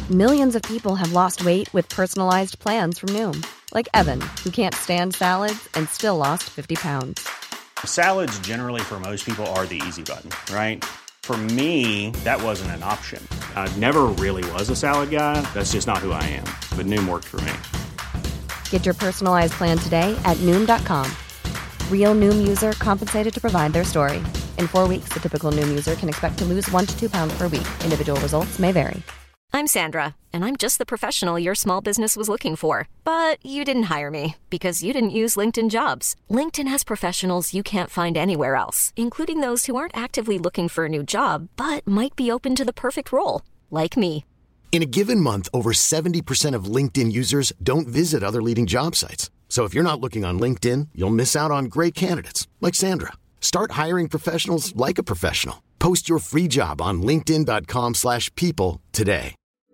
Millions of people have lost weight with personalized plans from Noom. Like Evan, who can't stand salads and still lost 50 pounds. Salads generally for most people are the easy button, right? For me, that wasn't an option. I never really was a salad guy. That's just not who I am. But Noom worked for me. Get your personalized plan today at Noom.com. Real Noom user compensated to provide their story. In 4 weeks, the typical Noom user can expect to lose 1 to 2 pounds per week. Individual results may vary. I'm Sandra, and I'm just the professional your small business was looking for. But you didn't hire me because you didn't use LinkedIn Jobs. LinkedIn has professionals you can't find anywhere else, including those who aren't actively looking for a new job, but might be open to the perfect role, like me. In a given month, over 70% of LinkedIn users don't visit other leading job sites. So if you're not looking on LinkedIn, you'll miss out on great candidates like Sandra. Start hiring professionals like a professional. Post your free job on linkedin.com/people today.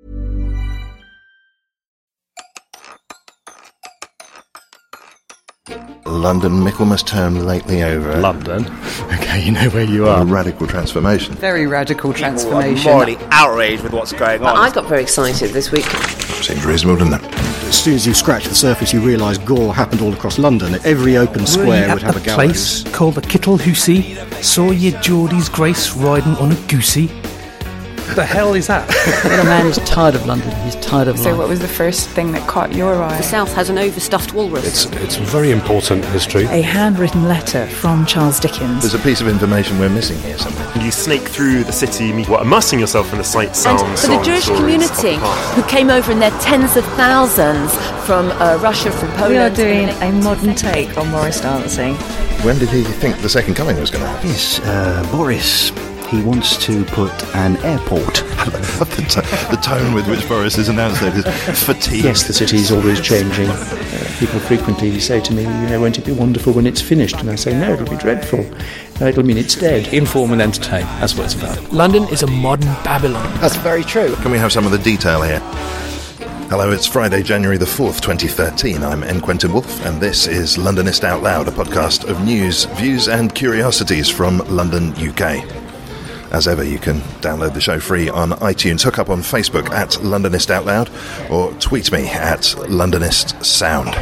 London, Michaelmas term lately over. London? Okay, you know where you are. A radical transformation. Very radical transformation. I'm morally outraged with what's going on. I got very excited this week. Seems reasonable, doesn't it? As soon as you scratch the surface, you realise gore happened all across London. Every open square would have a gallows. Place called the Kittle Hoosey. Saw ye Geordie's Grace riding on a goosey. The hell is that? Well, a man is tired of London. He's tired of life. So what was the first thing that caught your eye? The South has an overstuffed walrus. It's very important history. A handwritten letter from Charles Dickens. There's a piece of information we're missing here somewhere. You snake through the city, immersing yourself in the sights, sounds, and for the Jewish community who came over in their tens of thousands from Russia, from Poland. We are doing a modern take on Morris dancing. When did he think the second coming was going to happen? Yes, Boris. He wants to put an airport. The tone with which Boris is announced that is fatigue. Yes, the city is always changing. People frequently say to me, won't it be wonderful when it's finished? And I say, no, it'll be dreadful. It'll mean it's dead. Inform and entertain. That's what it's about. London is a modern Babylon. That's very true. Can we have some of the detail here? Hello, it's Friday, January the 4th, 2013. I'm N. Quentin Woolf, and this is Londonist Out Loud, a podcast of news, views and curiosities from London, UK. As ever, you can download the show free on iTunes, hook up on Facebook at Londonist Out Loud, or tweet me at Londonist Sound.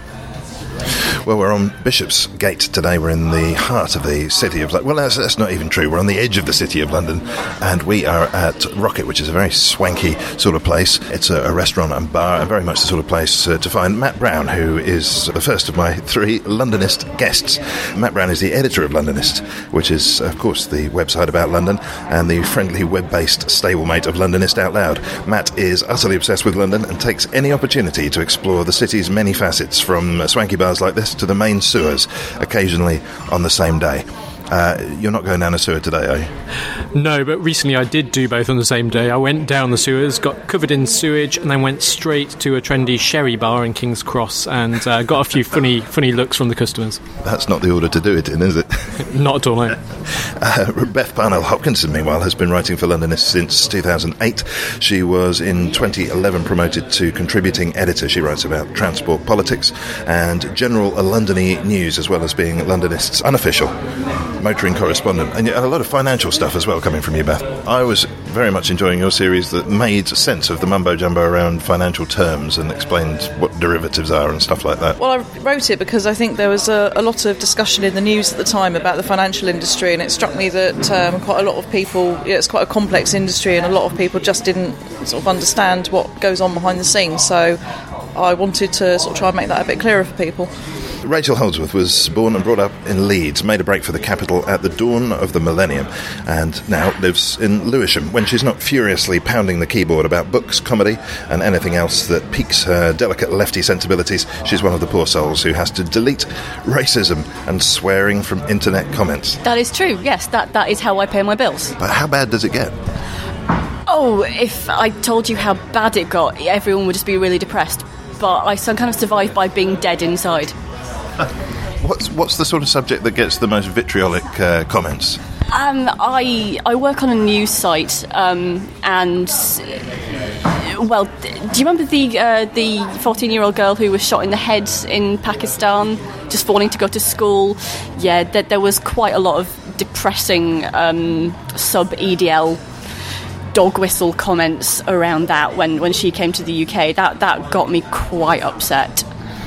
Well, we're on Bishopsgate today. We're in the heart of the city of London. Well, that's not even true. We're on the edge of the city of London, and we are at Rocket, which is a very swanky sort of place. It's a restaurant and bar, and very much the sort of place to find Matt Brown, who is the first of my 3 Londonist guests. Matt Brown is the editor of Londonist, which is, of course, the website about London, and the friendly web-based stablemate of Londonist Out Loud. Matt is utterly obsessed with London and takes any opportunity to explore the city's many facets, from swanky bars like this to the main sewers, occasionally on the same day. You're not going down a sewer today, are you? No, but recently I did do both on the same day. I went down the sewers, got covered in sewage, and then went straight to a trendy sherry bar in King's Cross and got a few funny looks from the customers. That's not the order to do it in, is it? Not at all, no. Beth Parnell-Hopkinson, meanwhile, has been writing for Londonist since 2008. She was in 2011 promoted to contributing editor. She writes about transport, politics and general Londony news, as well as being Londonist's unofficial motoring correspondent, and a lot of financial stuff as well coming from you, Beth. I was very much enjoying your series that made sense of the mumbo-jumbo around financial terms and explained what derivatives are and stuff like that. Well, I wrote it because I think there was a lot of discussion in the news at the time about the financial industry, and it struck me that quite a lot of people, it's quite a complex industry, and a lot of people just didn't sort of understand what goes on behind the scenes, so I wanted to sort of try and make that a bit clearer for people. Rachel Holdsworth was born and brought up in Leeds, made a break for the capital at the dawn of the millennium, and now lives in Lewisham. When she's not furiously pounding the keyboard about books, comedy, and anything else that piques her delicate lefty sensibilities, she's one of the poor souls who has to delete racism and swearing from internet comments. That is true, yes, that is how I pay my bills. But how bad does it get? Oh, if I told you how bad it got, everyone would just be really depressed. But I kind of survived by being dead inside. What's the sort of subject that gets the most vitriolic comments? I work on a news site, and well, do you remember the 14-year-old girl who was shot in the head in Pakistan, just for wanting to go to school? Yeah, there was quite a lot of depressing sub-EDL dog whistle comments around that when she came to the UK. That got me quite upset.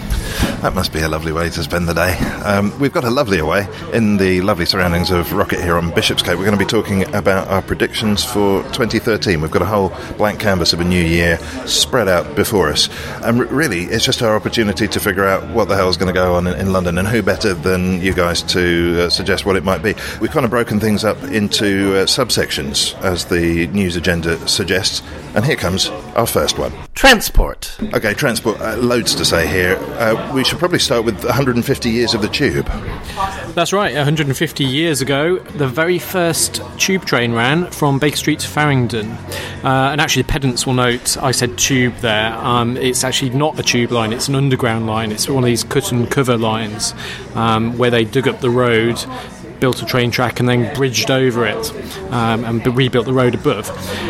That must be a lovely way to spend the day. We've got a lovely away in the lovely surroundings of Rocket here on Bishopsgate. We're going to be talking about our predictions for 2013. We've got a whole blank canvas of a new year spread out before us. And really, it's just our opportunity to figure out what the hell's going to go on in London, and who better than you guys to suggest what it might be. We've kind of broken things up into subsections, as the news agenda suggests. And here comes our first one. Transport. OK, transport. Loads to say here. We should probably start with 150 years of the tube. That's right. 150 years ago, the very first tube train ran from Baker Street to Farringdon. And actually, the pedants will note I said tube there. It's actually not a tube line. It's an underground line. It's one of these cut and cover lines where they dug up the road, built a train track and then bridged over it and rebuilt the road above.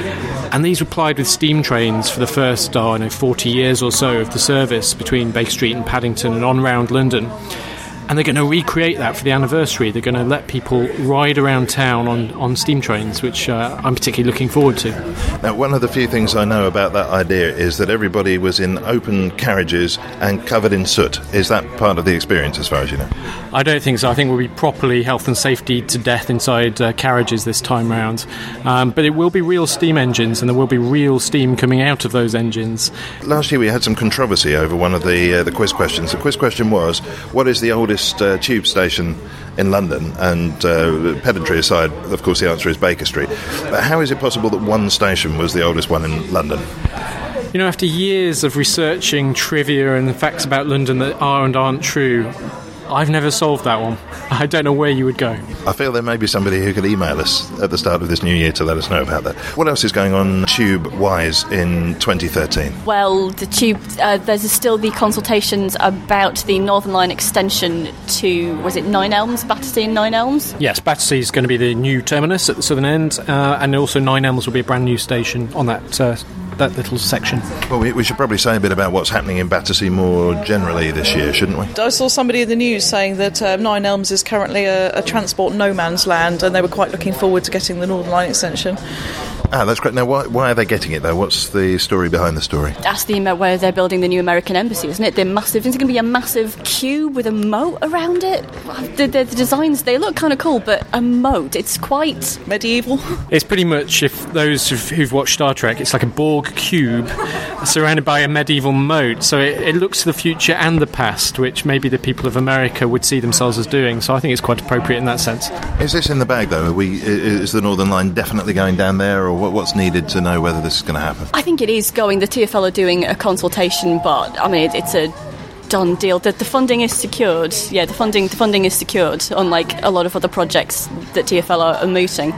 And these were plied with steam trains for the first 40 years or so of the service between Baker Street and Paddington and on round London. And they're going to recreate that for the anniversary. They're going to let people ride around town on steam trains, which I'm particularly looking forward to. Now, one of the few things I know about that idea is that everybody was in open carriages and covered in soot. Is that part of the experience, as far as you know? I don't think so. I think we'll be properly health and safety to death inside carriages this time round. But it will be real steam engines, and there will be real steam coming out of those engines. Last year we had some controversy over one of the quiz questions. The quiz question was, what is the oldest tube station in London? And pedantry aside, of course the answer is Baker Street. But how is it possible that one station was the oldest one in London? You know, after years of researching trivia and facts about London that are and aren't true, I've never solved that one. I don't know where you would go. I feel there may be somebody who could email us at the start of this new year to let us know about that. What else is going on tube-wise in 2013? Well, the tube, there's still the consultations about the Northern Line extension to, was it Nine Elms, Battersea and Nine Elms? Yes, Battersea is going to be the new terminus at the southern end, and also Nine Elms will be a brand new station on that little section. Well, we should probably say a bit about what's happening in Battersea more generally this year, shouldn't we? I saw somebody in the news saying that Nine Elms is currently a transport no man's land, and they were quite looking forward to getting the Northern Line extension. Ah, that's great. Now, why are they getting it, though? What's the story behind the story? That's where they're building the new American embassy, isn't it? They're massive. Isn't it going to be a massive cube with a moat around it? The designs, they look kind of cool, but a moat, it's quite medieval. It's pretty much, if those who've watched Star Trek, it's like a Borg cube surrounded by a medieval moat. So it looks to the future and the past, which maybe the people of America would see themselves as doing. So I think it's quite appropriate in that sense. Is this in the bag, though? Is the Northern Line definitely going down there, or what's needed to know whether this is going to happen? I think it is going. The TfL are doing a consultation, but I mean it's a done deal. The funding is secured. Yeah, the funding is secured, unlike a lot of other projects that TfL are mooting.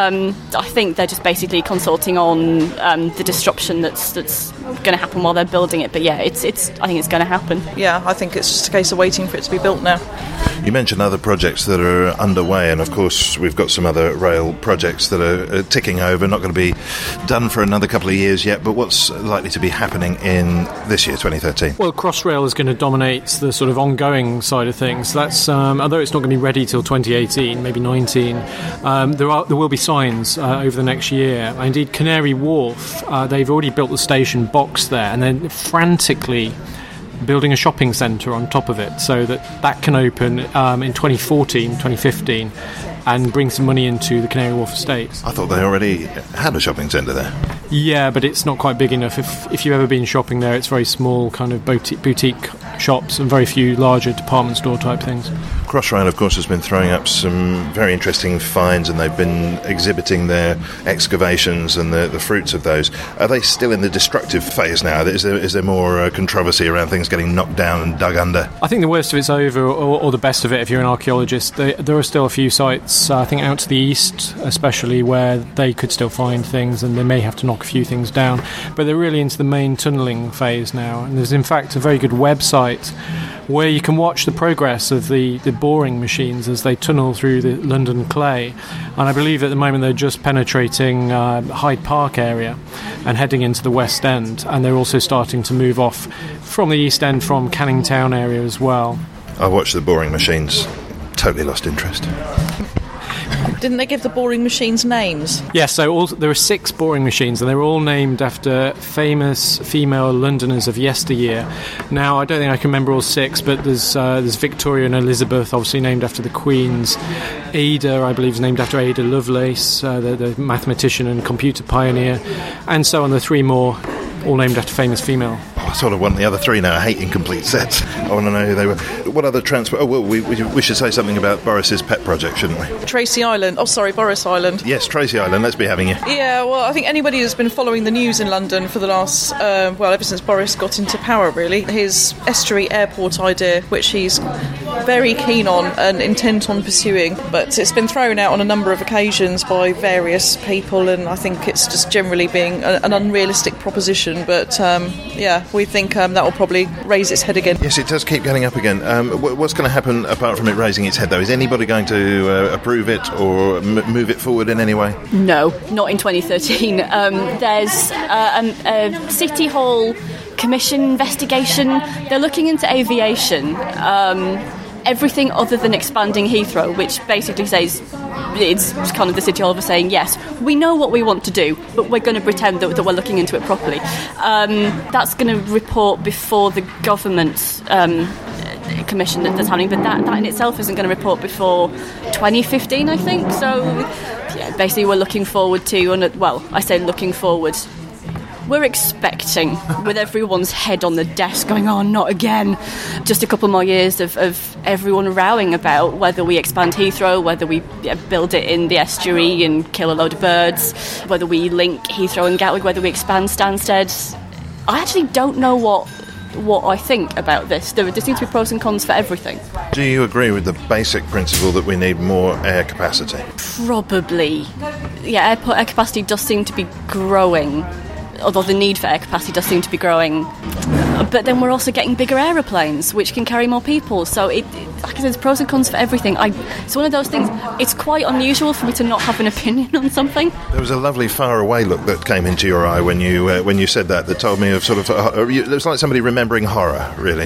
I think they're just basically consulting on the disruption that's going to happen while they're building it. But yeah, I think it's going to happen. Yeah, I think it's just a case of waiting for it to be built now. You mentioned other projects that are underway, and of course we've got some other rail projects that are ticking over, not going to be done for another couple of years yet, but what's likely to be happening in this year, 2013? Well, Crossrail is going to dominate the sort of ongoing side of things. That's although it's not going to be ready till 2018, maybe 19, there will be signs over the next year. Indeed, Canary Wharf, they've already built the station box there, and then frantically building a shopping centre on top of it so that can open in 2014, 2015 and bring some money into the Canary Wharf estate. I thought they already had a shopping centre there. Yeah, but it's not quite big enough. If you've ever been shopping there, it's very small kind of boutique shops and very few larger department store type things. Crossrail, of course, has been throwing up some very interesting finds, and they've been exhibiting their excavations and the fruits of those. Are they still in the destructive phase now? Is there more controversy around things getting knocked down and dug under? I think the worst of it's over, or the best of it if you're an archaeologist. There are still a few sites, I think out to the east especially, where they could still find things, and they may have to knock a few things down. But they're really into the main tunnelling phase now, and there's in fact a very good website where you can watch the progress of the boring machines as they tunnel through the London clay. And I believe at the moment they're just penetrating Hyde Park area and heading into the West End, and they're also starting to move off from the East End, from Canning Town area as well. I watched the boring machines, totally lost interest. Didn't they give the boring machines names? Yeah, so there are 6 boring machines, and they're all named after famous female Londoners of yesteryear. Now, I don't think I can remember all 6, but there's Victoria and Elizabeth, obviously named after the Queens. Ada, I believe, is named after Ada Lovelace, the mathematician and computer pioneer, and so on. The 3 more, all named after famous female. I sort of want the other 3 now. I hate incomplete sets. I want to know who they were. What other transport... Oh, well, we should say something about Boris's pet project, shouldn't we? Tracy Island. Oh, sorry, Boris Island. Yes, Tracy Island. Let's be having you. Yeah, well, I think anybody who's been following the news in London for the last... ever since Boris got into power, really. His estuary airport idea, which he's very keen on and intent on pursuing, but it's been thrown out on a number of occasions by various people, and I think it's just generally being an unrealistic proposition. But, we think that will probably raise its head again. Yes, it does keep getting up again. What's going to happen apart from it raising its head, though? Is anybody going to approve it or move it forward in any way? No, not in 2013. There's a City Hall Commission investigation. They're looking into aviation. Everything other than expanding Heathrow, which basically says it's kind of the City Hall for saying, yes, we know what we want to do, but we're going to pretend that we're looking into it properly. That's going to report before the government commission that's happening, but that in itself isn't going to report before 2015, I think. So, yeah, basically we're looking forward to, I say looking forward, we're expecting, with everyone's head on the desk going, oh, not again, just a couple more years of everyone rowing about whether we expand Heathrow, whether we build it in the estuary and kill a load of birds, whether we link Heathrow and Gatwick, whether we expand Stansted. I actually don't know what I think about this. There seems to be pros and cons for everything. Do you agree with the basic principle that we need more air capacity? Probably. Yeah, air capacity does seem to be growing, although the need for air capacity does seem to be growing. But then we're also getting bigger aeroplanes, which can carry more people. So, like I said, there's pros and cons for everything. It's one of those things, it's quite unusual for me to not have an opinion on something. There was a lovely far-away look that came into your eye when you said that told me of sort of... it was like somebody remembering horror, really.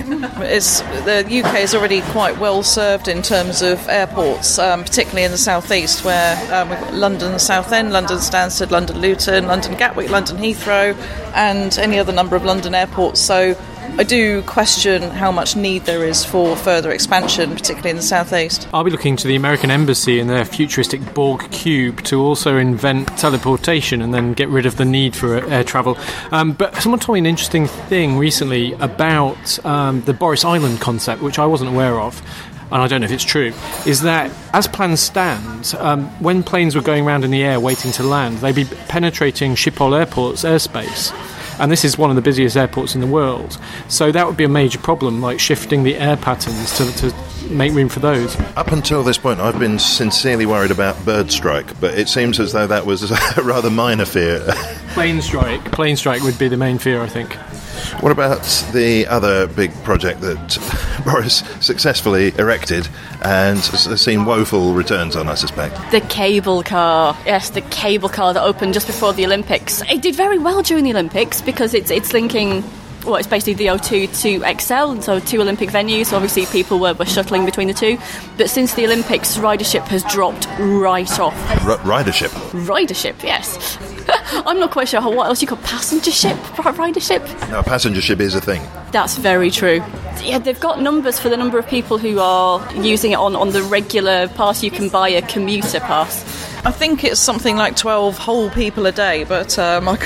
The UK is already quite well served in terms of airports, particularly in the southeast, where we've got London Southend, London Stansted, London Luton, London Gatwick, London Heathrow, and any other number of London airports. So I do question how much need there is for further expansion, particularly in the southeast. I'll be looking to the American Embassy and their futuristic Borg cube to also invent teleportation and then get rid of the need for air travel. But someone told me an interesting thing recently about the Boris Island concept, which I wasn't aware of, and I don't know if it's true, is that as plans stand, when planes were going around in the air waiting to land, they'd be penetrating Schiphol Airport's airspace. And this is one of the busiest airports in the world. So that would be a major problem, like shifting the air patterns to make room for those. Up until this point, I've been sincerely worried about bird strike, but it seems as though that was a rather minor fear. Plane strike would be the main fear, I think. What about the other big project that Boris successfully erected and has seen woeful returns on, I suspect? The cable car. Yes, the cable car that opened just before the Olympics. It did very well during the Olympics because it's linking... Well, it's basically the O2 to XL, so 2 Olympic venues. So obviously people were shuttling between the 2. But since the Olympics, ridership has dropped right off. Ridership? Ridership, yes. I'm not quite sure what else you call passengership, ridership. No, passengership is a thing. That's very true. Yeah, they've got numbers for the number of people who are using it on the regular pass. You can buy a commuter pass. I think it's something like 12 whole people a day, but I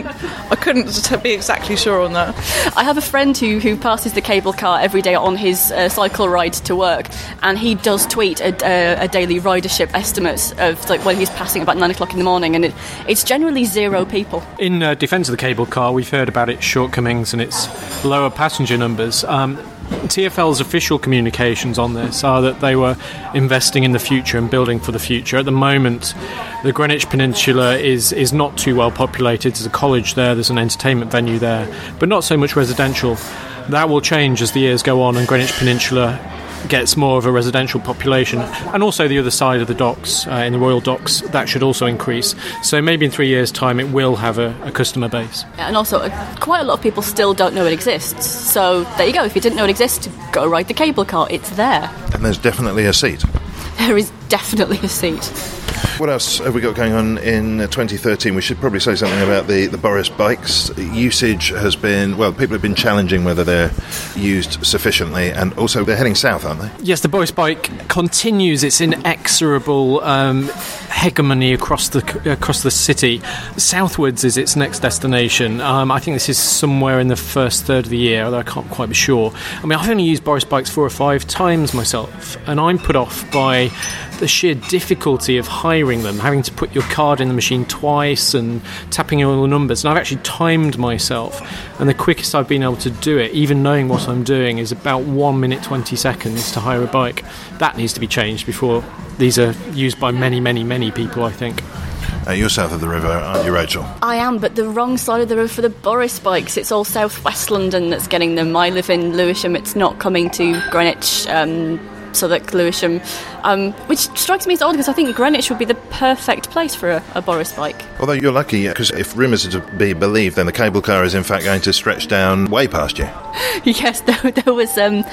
couldn't be exactly sure on that. I have a friend who passes the cable car every day on his cycle ride to work, and he does tweet a daily ridership estimate of like when he's passing about 9 o'clock in the morning, and it's generally 0 people. In defence of the cable car, we've heard about its shortcomings and its lower passenger numbers. TfL's official communications on this are that they were investing in the future and building for the future. At the moment, the Greenwich Peninsula is not too well populated. There's a college there's an entertainment venue there, but not so much residential. That will change as the years go on and Greenwich Peninsula gets more of a residential population, and also the other side of the docks, in the Royal Docks, that should also increase. So maybe in 3 years' time it will have a customer base. And also, quite a lot of people still don't know it exists. So there you go, if you didn't know it exists, go ride the cable car, it's there. And there's definitely a seat. There is definitely a seat. What else have we got going on in 2013? We should probably say something about the Boris bikes. Usage has been, well, people have been challenging whether they're used sufficiently, and also they're heading south, aren't they? Yes, the Boris bike continues its inexorable hegemony across the city. Southwards is its next destination. I think this is somewhere in the first third of the year, although I can't quite be sure. I mean, I've only used Boris bikes 4 or 5 times myself, and I'm put off by the sheer difficulty of hiring them, having to put your card in the machine twice and tapping all the numbers. And I've actually timed myself, and the quickest I've been able to do it, even knowing what I'm doing, is about 1 minute 20 seconds to hire a bike. That needs to be changed before these are used by many, many, many people, I think. You're south of the river, aren't you, Rachel? I am, but the wrong side of the river for the Boris bikes. It's all south-west London that's getting them. I live in Lewisham. It's not coming to Greenwich, Southwark, Lewisham, which strikes me as odd because I think Greenwich would be the perfect place for a Boris bike. Although you're lucky, because if rumours are to be believed, then the cable car is in fact going to stretch down way past you. Yes, there was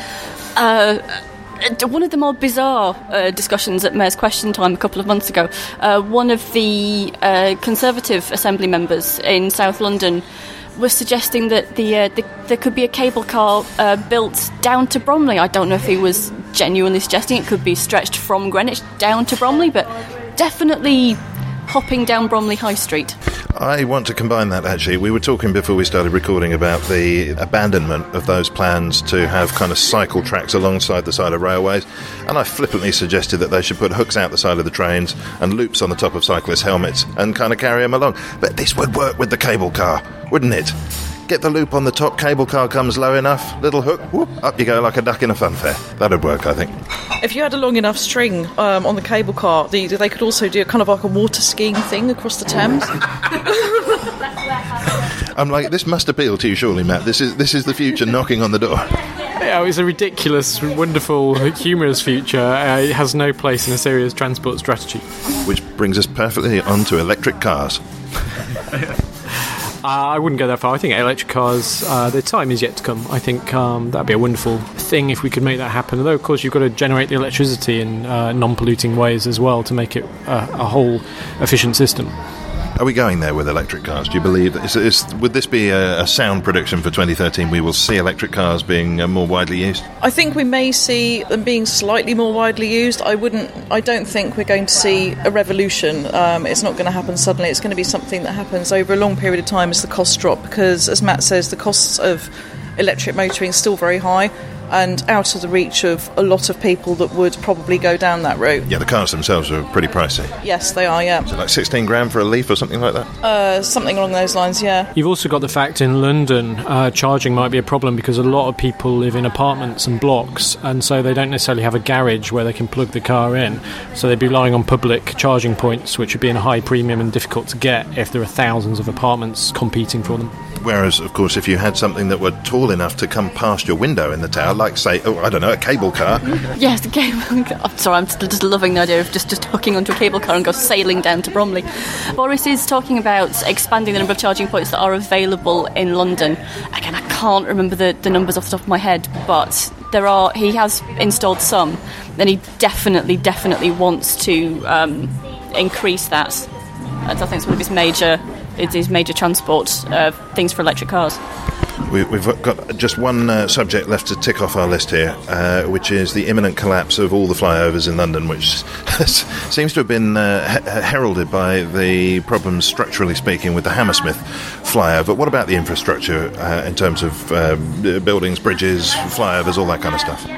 one of the more bizarre discussions at Mayor's Question Time a couple of months ago. One of the Conservative Assembly members in South London was suggesting that there could be a cable car built down to Bromley. I don't know if he was genuinely suggesting it could be stretched from Greenwich down to Bromley, but definitely hopping down Bromley High Street. I want to combine that, actually. We were talking before we started recording about the abandonment of those plans to have kind of cycle tracks alongside the side of railways, and I flippantly suggested that they should put hooks out the side of the trains and loops on the top of cyclists' helmets and kind of carry them along. But this would work with the cable car, wouldn't it? Get the loop on the top, cable car comes low enough, little hook, whoop, up you go like a duck in a funfair. That'd work, I think. If you had a long enough string on the cable car, they could also do kind of like a water skiing thing across the Thames. I'm like, this must appeal to you, surely, Matt. This is the future knocking on the door. Yeah, it's a ridiculous, wonderful, humorous future. It has no place in a serious transport strategy. Which brings us perfectly onto electric cars. I wouldn't go that far. I think electric cars, their time is yet to come. I think that'd be a wonderful thing if we could make that happen. Although, of course, you've got to generate the electricity in non-polluting ways as well to make it a whole efficient system. Are we going there with electric cars? Do you believe that would this be a sound prediction for 2013? We will see electric cars being more widely used? I think we may see them being slightly more widely used. I don't think we're going to see a revolution. It's not going to happen suddenly. It's going to be something that happens over a long period of time as the costs drop, because, as Matt says, the costs of electric motoring is still very high and out of the reach of a lot of people that would probably go down that route. Yeah, the cars themselves are pretty pricey. Yes, they are, yeah. So like 16 grand for a Leaf or something like that? Something along those lines, yeah. You've also got the fact in London, charging might be a problem because a lot of people live in apartments and blocks, and so they don't necessarily have a garage where they can plug the car in. So they'd be relying on public charging points, which would be in a high premium and difficult to get if there are thousands of apartments competing for them. Whereas, of course, if you had something that were tall enough to come past your window in the tower, like, say, a cable car. Yes, a cable car. I'm sorry, I'm just loving the idea of just hooking onto a cable car and go sailing down to Bromley. Boris is talking about expanding the number of charging points that are available in London. Again, I can't remember the numbers off the top of my head, but he has installed some, and he definitely wants to increase that. I think it's one of his major transport things for electric cars. We've got just one subject left to tick off our list here, which is the imminent collapse of all the flyovers in London, which seems to have been heralded by the problems, structurally speaking, with the Hammersmith flyover. What about the infrastructure in terms of buildings, bridges, flyovers, all that kind of stuff?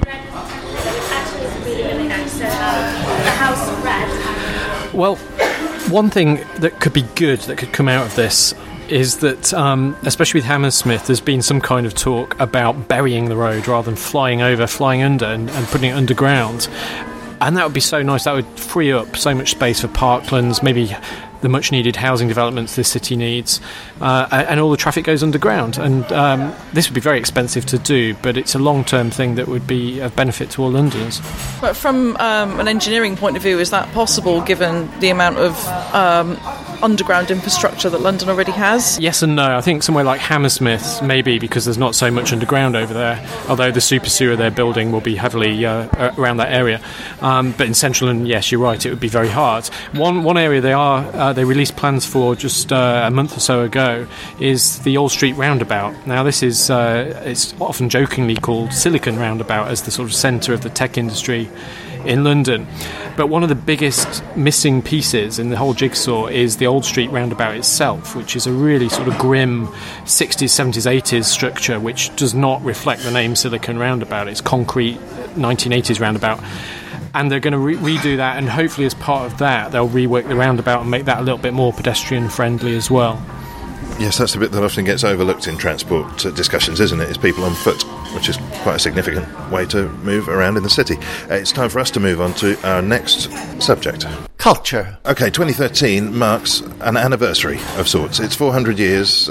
Well, one thing that could be good, that could come out of this, is that, especially with Hammersmith, there's been some kind of talk about burying the road rather than flying under and putting it underground. And that would be so nice. That would free up so much space for parklands, maybe the much-needed housing developments this city needs, and all the traffic goes underground. And this would be very expensive to do, but it's a long-term thing that would be of benefit to all Londoners. But from an engineering point of view, is that possible, given the amount of underground infrastructure that London already has? Yes and no. I think somewhere like Hammersmith, maybe, because there's not so much underground over there, although the super sewer they're building will be heavily around that area. But in central London, yes, you're right, it would be very hard. One area they released plans for just a month or so ago is the Old Street Roundabout. Now, this is it's often jokingly called Silicon Roundabout as the sort of centre of the tech industry in London. But one of the biggest missing pieces in the whole jigsaw is the Old Street Roundabout itself, which is a really sort of grim 60s, 70s, 80s structure which does not reflect the name Silicon Roundabout. It's concrete 1980s roundabout. And they're going to redo that, and hopefully as part of that they'll rework the roundabout and make that a little bit more pedestrian friendly as well. Yes, that's the bit that often gets overlooked in transport discussions, isn't it? Is people on foot, which is quite a significant way to move around in the city. It's time for us to move on to our next subject. Culture. OK, 2013 marks an anniversary of sorts. It's 400 years.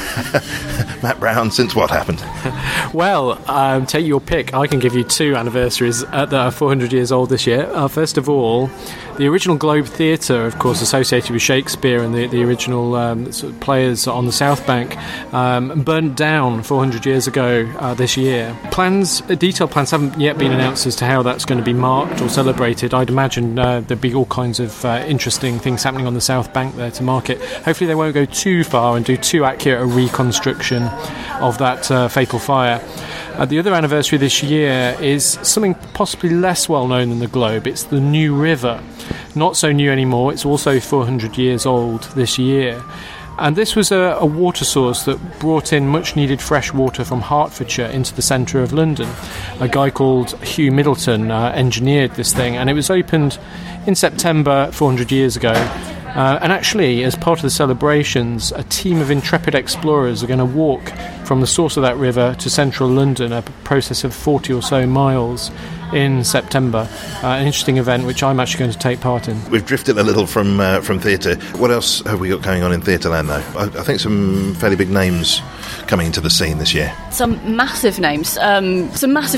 Matt Brown, since what happened? Well, take your pick. I can give you two anniversaries that are 400 years old this year. First of all, the original Globe Theatre, of course, associated with Shakespeare and the original sort of players on the South Bank, burnt down 400 years ago this year. Detailed plans haven't yet been announced as to how that's going to be marked or celebrated. I'd imagine there'd be all kinds of interesting things happening on the South Bank there to mark it. Hopefully they won't go too far and do too accurate a reconstruction of that fatal fire. The other anniversary this year is something possibly less well known than the Globe. It's the New River. Not so new anymore. It's also 400 years old this year. And this was a water source that brought in much needed fresh water from Hertfordshire into the centre of London. A guy called Hugh Middleton engineered this thing, and it was opened in September 400 years ago. And actually, as part of the celebrations, a team of intrepid explorers are going to walk from the source of that river to central London, a process of 40 or so miles in September. An interesting event which I'm actually going to take part in. We've drifted a little from theatre. What else have we got going on in Theatreland, though? I think some fairly big names coming into the scene this year. Some massive names. There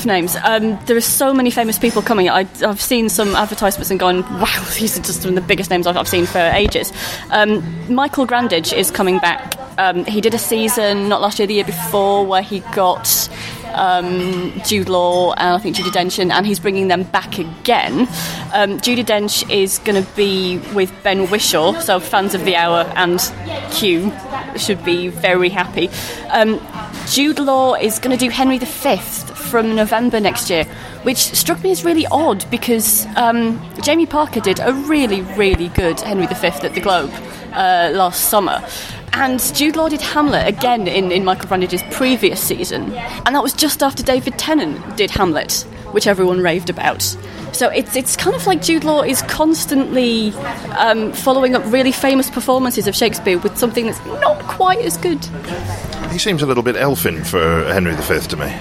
are so many famous people coming. I've seen some advertisements and gone, wow, these are just some of the biggest names I've seen for ages. Michael Grandage is coming back. He did a season, not last year, the year before, where he got Jude Law and I think Judi Dench, and he's bringing them back again. Judi Dench is going to be with Ben Whishaw, so fans of The Hour and Q should be very happy. Jude Law is going to do Henry V from November next year, which struck me as really odd because Jamie Parker did a really, really good Henry V at the Globe last summer. And Jude Law did Hamlet again in Michael Brandage's previous season. And that was just after David Tennant did Hamlet, which everyone raved about. So it's kind of like Jude Law is constantly following up really famous performances of Shakespeare with something that's not quite as good. He seems a little bit elfin for Henry V to me.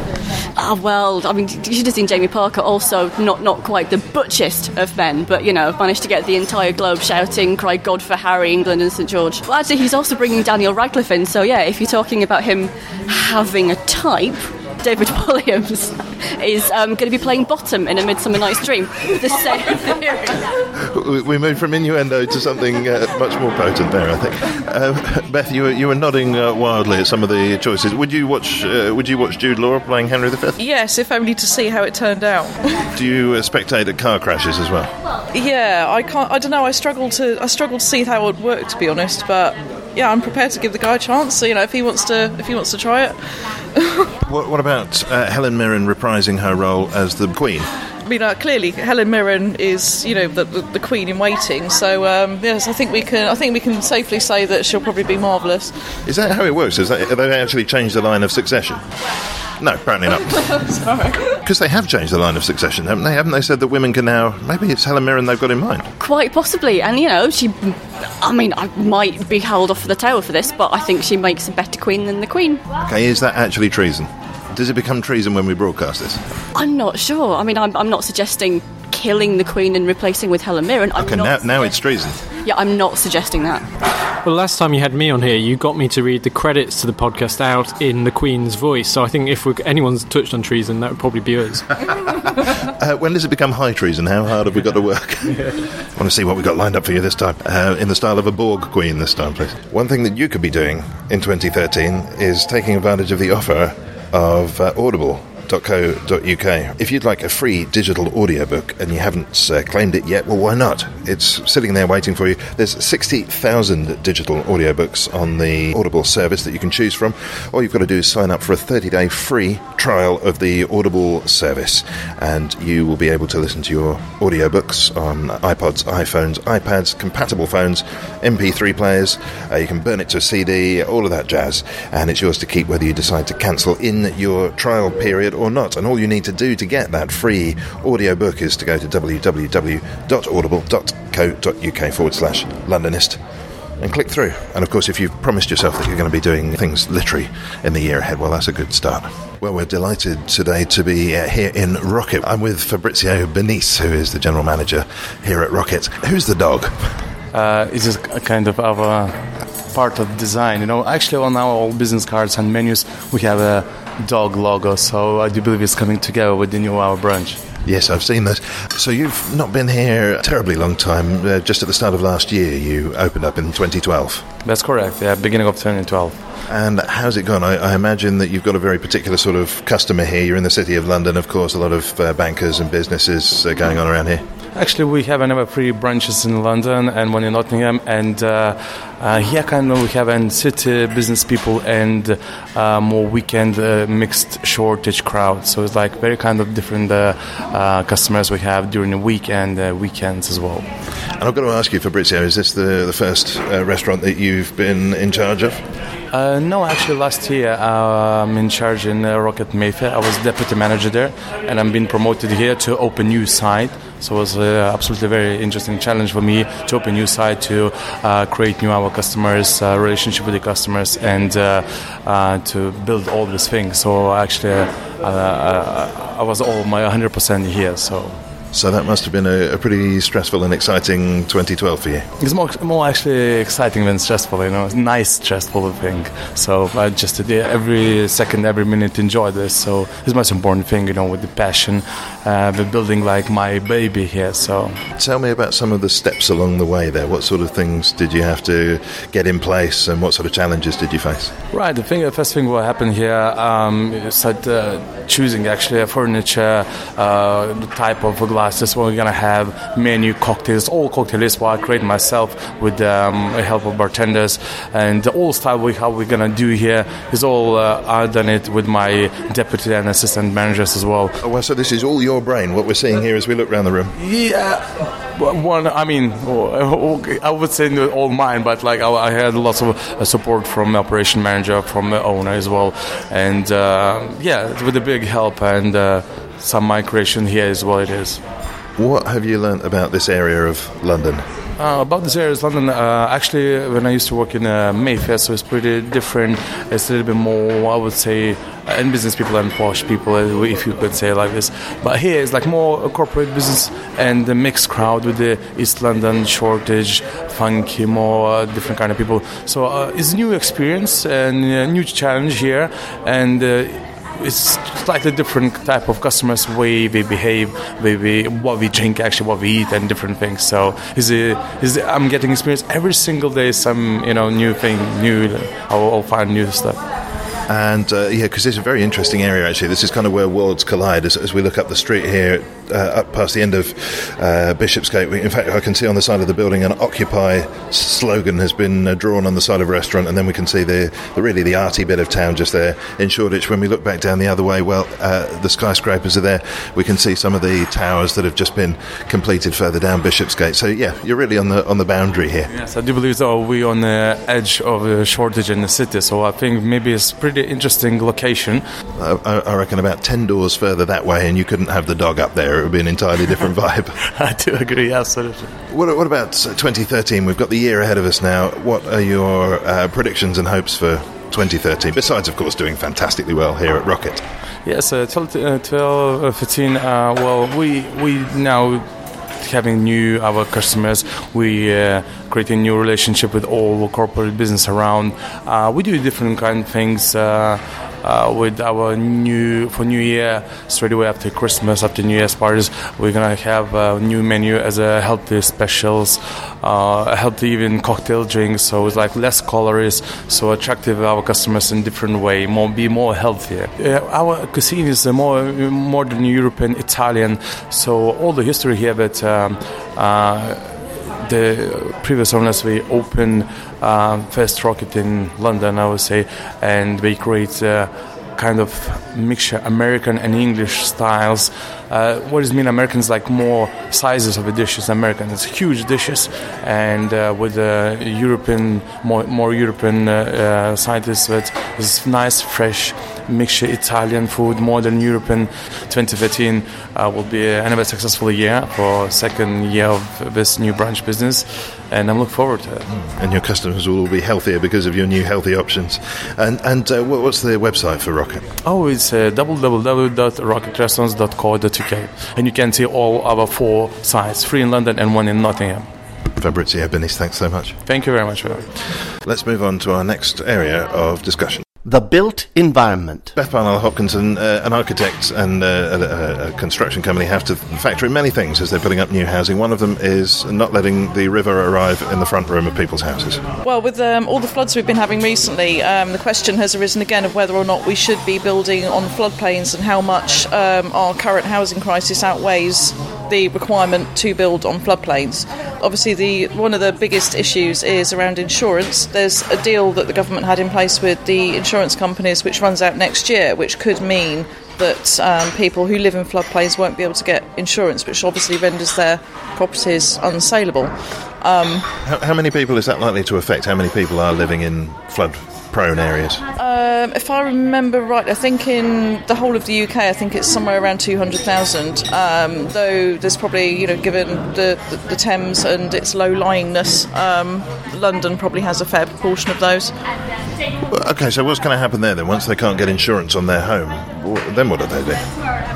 Well, I mean, you should have seen Jamie Parker, also not quite the butchest of men, but, you know, managed to get the entire Globe shouting, cry God for Harry, England and St George. Well, actually, he's also bringing Daniel Radcliffe in, so yeah, if you're talking about him having a type, David Williams is going to be playing Bottom in A Midsummer Night's Dream. The same theory. We moved from innuendo to something much more potent there, I think. Beth, you were nodding wildly at some of the choices. Would you watch Jude Law playing Henry V? Yes, if only to see how it turned out. Do you spectate at car crashes as well? Yeah, I don't know. I struggle to see how it would work, to be honest. But yeah, I'm prepared to give the guy a chance. So, you know, if he wants to try it. What about Helen Mirren reprising her role as the Queen? I mean, clearly Helen Mirren is, you know, the Queen in waiting. So yes, I think we can safely say that she'll probably be marvellous. Is that how it works? Have they actually changed the line of succession? No, apparently not. Sorry. Because they have changed the line of succession, haven't they? Haven't they said that women can now... Maybe it's Helen Mirren they've got in mind. Quite possibly. And, you know, I might be held off the tower for this, but I think she makes a better Queen than the Queen. OK, is that actually treason? Does it become treason when we broadcast this? I'm not sure. I mean, I'm not suggesting killing the Queen and replacing with Helen Mirren. OK, now it's treason. Yeah, I'm not suggesting that. Well, last time you had me on here, you got me to read the credits to the podcast out in the Queen's voice. So I think if anyone's touched on treason, that would probably be us. When does it become high treason? How hard have we got to work? I want to see what we've got lined up for you this time. In the style of a Borg Queen this time, please. One thing that you could be doing in 2013 is taking advantage of the offer of audible.co.uk. If you'd like a free digital audiobook and you haven't claimed it yet, well, why not? It's sitting there waiting for you. There's 60,000 digital audiobooks on the Audible service that you can choose from. All you've got to do is sign up for a 30-day free trial of the Audible service, and you will be able to listen to your audiobooks on iPods, iPhones, iPads, compatible phones, MP3 players. You can burn it to a CD, all of that jazz, and it's yours to keep whether you decide to cancel in your trial period or not. And all you need to do to get that free audiobook is to go to www.audible.co.uk/Londonist and click through. And of course, if you've promised yourself that you're going to be doing things literary in the year ahead, well, that's a good start. Well, we're delighted today to be here in Rocket. I'm with Fabrizio Benice, who is the general manager here at Rocket. Who's the dog? It's just a kind of our part of design. Actually on our old business cards and menus, we have a dog logo, so I do believe it's coming together with the new our branch. Yes, I've seen this. So you've not been here a terribly long time. Just at the start of last year, you opened up in 2012. That's correct, yeah, beginning of 2012. And how's it gone? I imagine that you've got a very particular sort of customer here. You're in the City of London, of course, a lot of bankers and businesses going on around here. Actually, we have another 3 branches in London and one in Nottingham, and here kind of we have in city business people and more weekend mixed shortage crowd. So it's like very kind of different customers we have during the week and weekends as well. And I've got to ask you, Fabrizio, is this the first restaurant that you've been in charge of? No, actually last year I'm in charge in Rocket Mayfair. I was deputy manager there, and I'm being promoted here to open new site. So it was absolutely very interesting challenge for me to open new site, to create new our customers, relationship with the customers, and to build all these things. So actually I was all my 100% here. So that must have been a pretty stressful and exciting 2012 for you. It's more actually exciting than stressful, It's a nice stressful thing. So I just every second, every minute enjoy this. So it's the most important thing, with the passion, the building like my baby here. So tell me about some of the steps along the way there. What sort of things did you have to get in place, and what sort of challenges did you face? Right, the first thing what happened here is choosing actually a furniture, the type of glasses we're gonna have, menu, cocktails, all cocktail lists what I create myself with the help of bartenders, and the all style how we're gonna do here is all I've done it with my deputy and assistant managers as well. Oh, well, so this is all your brain, what we're seeing here as we look around the room? Yeah, I would say all mine, but I had lots of support from the operation manager, from the owner as well, and with a big help and some migration here is what it is. What have you learnt about this area of London? About this area of London, actually, when I used to work in Mayfair, so it's pretty different. It's a little bit more, I would say, and business people and posh people, if you could say it like this. But here it's more a corporate business and the mixed crowd with the East London shortage, funky, more different kind of people. So it's a new experience and a new challenge here, and it's slightly different type of customers, way they behave, what we drink, actually what we eat, and different things. So I'm getting experience every single day. Some new thing, I'll find new stuff. And because it's a very interesting area actually. This is kind of where worlds collide as we look up the street here, up past the end of Bishopsgate. In fact, I can see on the side of the building an Occupy slogan has been drawn on the side of a restaurant, and then we can see the arty bit of town just there in Shoreditch. When we look back down the other way, the skyscrapers are there. We can see some of the towers that have just been completed further down Bishopsgate. So yeah, you're really on the boundary here. Yes, I do believe so. We're on the edge of Shoreditch in the city, so I think maybe it's pretty interesting location. I reckon about 10 doors further that way, and you couldn't have the dog up there. It would be an entirely different vibe. I do agree, absolutely. What about 2013? We've got the year ahead of us now. What are your predictions and hopes for 2013? Besides, of course, doing fantastically well here at Rocket. Yes, 12, 15. Well, we now having our customers. We creating new relationship with all corporate business around. We do different kind of things with our New Year. Straight away after Christmas, after New Year's parties, we're gonna have a new menu as a healthy specials, healthy even cocktail drinks. So it's like less calories, so attractive our customers in different way, be more healthier. Our cuisine is more modern European, Italian. So all the history here, but the previous owners, we opened First Rocket in London, I would say, and we create kind of mixture American and English styles. What does mean Americans like more sizes of the dishes? American, it's huge dishes, and with European, more European scientists, with this nice fresh mixture Italian food, modern European. 2013 will be another successful year for second year of this new brunch business, and I'm looking forward to it. And your customers will all be healthier because of your new healthy options. And what's the website for Rocket? Oh, it's www.rocketrestaurants.co.uk, and you can see all our 4 sites, 3 in London and 1 in Nottingham. Fabrizio Benis, thanks so much. Thank you very much for that. Let's move on to our next area of discussion. The built environment. Beth Barnell Hopkinson, an architect and a construction company, have to factor in many things as they're putting up new housing. One of them is not letting the river arrive in the front room of people's houses. Well, with all the floods we've been having recently, the question has arisen again of whether or not we should be building on floodplains and how much our current housing crisis outweighs the requirement to build on floodplains. Obviously, one of the biggest issues is around insurance. There's a deal that the government had in place with the insurance companies which runs out next year, which could mean that people who live in floodplains won't be able to get insurance, which obviously renders their properties unsaleable. How many people is that likely to affect? How many people are living in flood-prone areas? If I remember right, I think in the whole of the UK, I think it's somewhere around 200,000. Though there's probably, given the Thames and its low-lyingness, London probably has a fair proportion of those. Okay, so what's going to happen there then? Once they can't get insurance on their home, then what do they do?